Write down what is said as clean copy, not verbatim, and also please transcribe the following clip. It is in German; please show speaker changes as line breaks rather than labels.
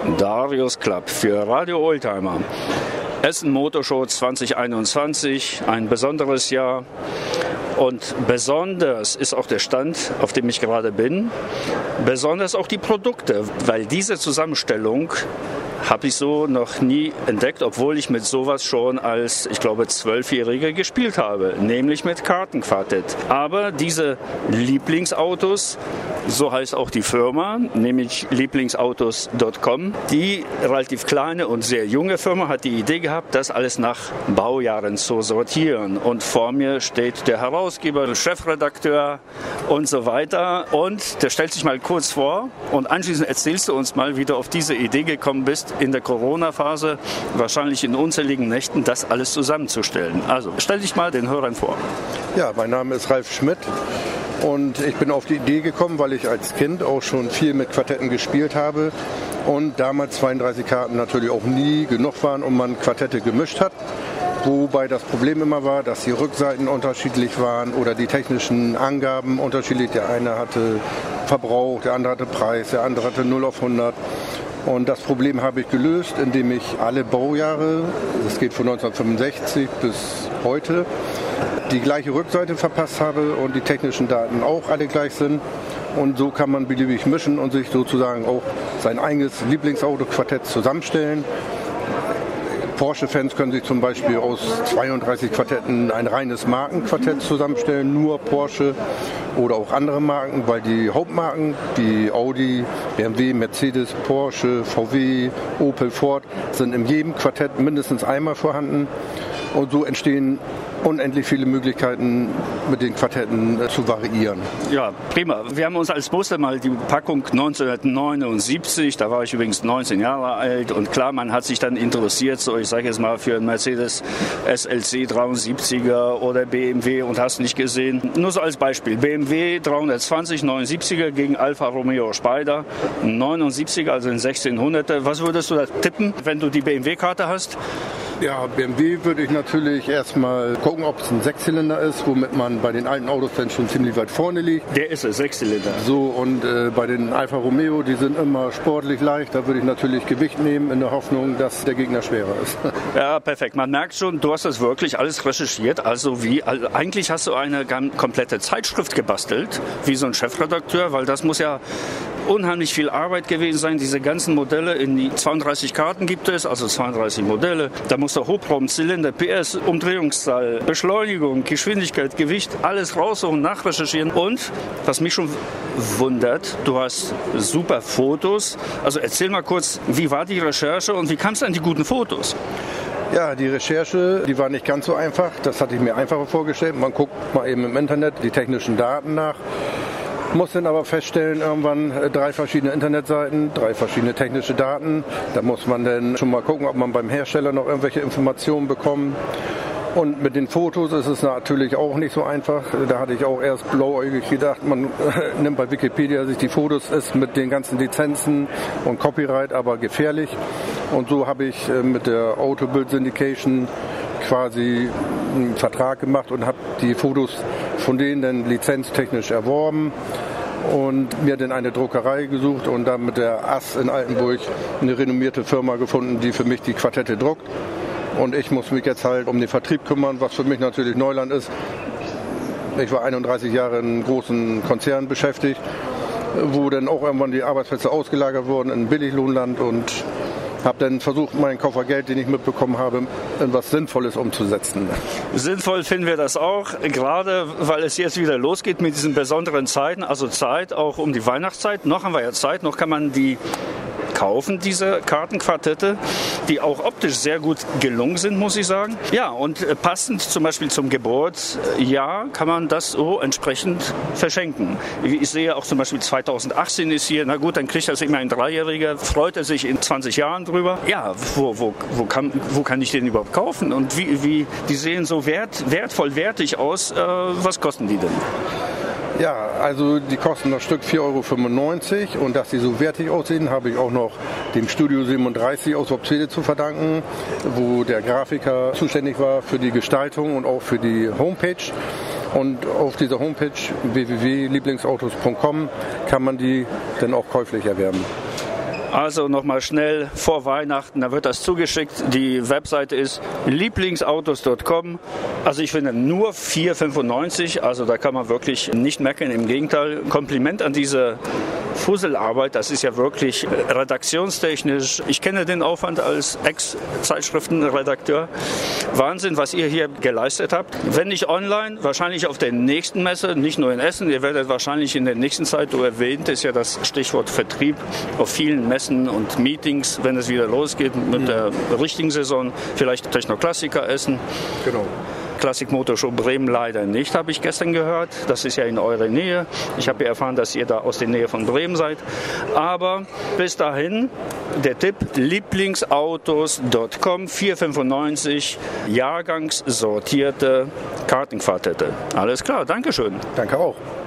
Darius Klapp für Radio Oldtimer. Essen Motorshow 2021, ein besonderes Jahr. Und besonders ist auch der Stand, auf dem ich gerade bin, besonders auch die Produkte, weil diese Zusammenstellung habe ich so noch nie entdeckt, obwohl ich mit sowas schon als, ich glaube, 12-Jähriger gespielt habe, nämlich mit Kartenquartett. Aber diese Lieblingsautos, so heißt auch die Firma, nämlich lieblingsautos.com, die relativ kleine und sehr junge Firma hat die Idee gehabt, das alles nach Baujahren zu sortieren. Und vor mir steht der Herausgeber, Chefredakteur und so weiter. Und der stellt sich mal kurz vor und anschließend erzählst du uns mal, wie du auf diese Idee gekommen bist, in der Corona-Phase, wahrscheinlich in unzähligen Nächten, das alles zusammenzustellen. Also, stell dich mal den Hörern vor.
Ja, mein Name ist Ralf Schmidt und ich bin auf die Idee gekommen, weil ich als Kind auch schon viel mit Quartetten gespielt habe und damals 32 Karten natürlich auch nie genug waren und man Quartette gemischt hat. Wobei das Problem immer war, dass die Rückseiten unterschiedlich waren oder die technischen Angaben unterschiedlich. Der eine hatte Verbrauch, der andere hatte Preis, der andere hatte 0 auf 100. Und das Problem habe ich gelöst, indem ich alle Baujahre, das geht von 1965 bis heute, die gleiche Rückseite verpasst habe und die technischen Daten auch alle gleich sind. Und so kann man beliebig mischen und sich sozusagen auch sein eigenes Lieblingsauto-Quartett zusammenstellen. Porsche-Fans können sich zum Beispiel aus 32 Quartetten ein reines Markenquartett zusammenstellen, nur Porsche oder auch andere Marken, weil die Hauptmarken, wie Audi, BMW, Mercedes, Porsche, VW, Opel, Ford, sind in jedem Quartett mindestens einmal vorhanden. Und so entstehen unendlich viele Möglichkeiten, mit den Quartetten zu variieren.
Ja, prima. Wir haben uns als Muster mal die Packung 1979, da war ich übrigens 19 Jahre alt und klar, man hat sich dann interessiert, so ich sage jetzt mal für einen Mercedes SLC 73er oder BMW und hast nicht gesehen. Nur so als Beispiel, BMW 320 79er gegen Alfa Romeo Spider 79er, also in 1600er. Was würdest du da tippen, wenn du die BMW-Karte hast?
Ja, BMW würde ich natürlich erstmal gucken, ob es ein Sechszylinder ist, womit man bei den alten Autos dann schon ziemlich weit vorne liegt.
Der ist es, Sechszylinder.
So, und bei den Alfa Romeo, die sind immer sportlich leicht, da würde ich natürlich Gewicht nehmen in der Hoffnung, dass der Gegner schwerer ist.
Ja, perfekt. Man merkt schon, du hast das wirklich alles recherchiert. Also eigentlich hast du eine komplette Zeitschrift gebastelt, wie so ein Chefredakteur, weil das muss ja unheimlich viel Arbeit gewesen sein. Diese ganzen Modelle, in die 32 Karten gibt es, also 32 Modelle. Da muss der Hubraum, Zylinder, PS, Umdrehungszahl, Beschleunigung, Geschwindigkeit, Gewicht, alles raussuchen, nachrecherchieren. Und, was mich schon wundert, du hast super Fotos. Also erzähl mal kurz, wie war die Recherche und wie kamst du an die guten Fotos?
Ja, die Recherche, die war nicht ganz so einfach. Das hatte ich mir einfacher vorgestellt. Man guckt mal eben im Internet die technischen Daten nach. Muss dann aber feststellen, irgendwann 3 verschiedene Internetseiten, 3 verschiedene technische Daten. Da muss man dann schon mal gucken, ob man beim Hersteller noch irgendwelche Informationen bekommt. Und mit den Fotos ist es natürlich auch nicht so einfach. Da hatte ich auch erst blauäugig gedacht, man nimmt bei Wikipedia sich die Fotos, ist mit den ganzen Lizenzen und Copyright aber gefährlich. Und so habe ich mit der Autobild Syndication quasi einen Vertrag gemacht und habe die Fotos von denen dann lizenztechnisch erworben und mir dann eine Druckerei gesucht und dann mit der AS in Altenburg eine renommierte Firma gefunden, die für mich die Quartette druckt. Und ich muss mich jetzt halt um den Vertrieb kümmern, was für mich natürlich Neuland ist. Ich war 31 Jahre in einem großen Konzern beschäftigt, wo dann auch irgendwann die Arbeitsplätze ausgelagert wurden in Billiglohnland und habe dann versucht, meinen Koffer Geld, den ich mitbekommen habe, in was Sinnvolles umzusetzen. Sinnvoll
finden wir das auch, gerade weil es jetzt wieder losgeht mit diesen besonderen Zeiten, also Zeit auch um die Weihnachtszeit. Noch haben wir ja Zeit, noch kann man die kaufen, diese Kartenquartette, die auch optisch sehr gut gelungen sind, muss ich sagen. Ja, und passend zum Beispiel zum Geburtsjahr kann man das so entsprechend verschenken. Ich sehe auch zum Beispiel 2018 ist hier, na gut, dann kriegt das immer ein Dreijähriger, freut er sich in 20 Jahren drüber. Ja, wo kann ich den überhaupt kaufen? Und wie die sehen so wertvoll, wertig aus. Was kosten die denn?
Ja, also die kosten das Stück 4,95 € und dass sie so wertig aussehen, habe ich auch noch dem Studio 37 aus Worpswede zu verdanken, wo der Grafiker zuständig war für die Gestaltung und auch für die Homepage. Und auf dieser Homepage www.lieblingsautos.com kann man die dann auch käuflich erwerben.
Also nochmal schnell vor Weihnachten, da wird das zugeschickt. Die Webseite ist lieblingsautos.com. Also ich finde nur 4,95, also da kann man wirklich nicht meckern. Im Gegenteil, Kompliment an diese Fusselarbeit, das ist ja wirklich redaktionstechnisch. Ich kenne den Aufwand als Ex-Zeitschriftenredakteur. Wahnsinn, was ihr hier geleistet habt. Wenn nicht online, wahrscheinlich auf der nächsten Messe, nicht nur in Essen. Ihr werdet wahrscheinlich in der nächsten Zeit, du erwähnt ist ja das Stichwort Vertrieb, auf vielen Messen und Meetings, wenn es wieder losgeht mit der richtigen Saison, vielleicht Technoklassiker Essen.
Genau.
Classic Motor Show Bremen leider nicht, habe ich gestern gehört. Das ist ja in eurer Nähe. Ich habe ja erfahren, dass ihr da aus der Nähe von Bremen seid. Aber bis dahin, der Tipp, lieblingsautos.com, 4,95, jahrgangssortierte Kartingfahrtette. Alles klar, Dankeschön.
Danke auch.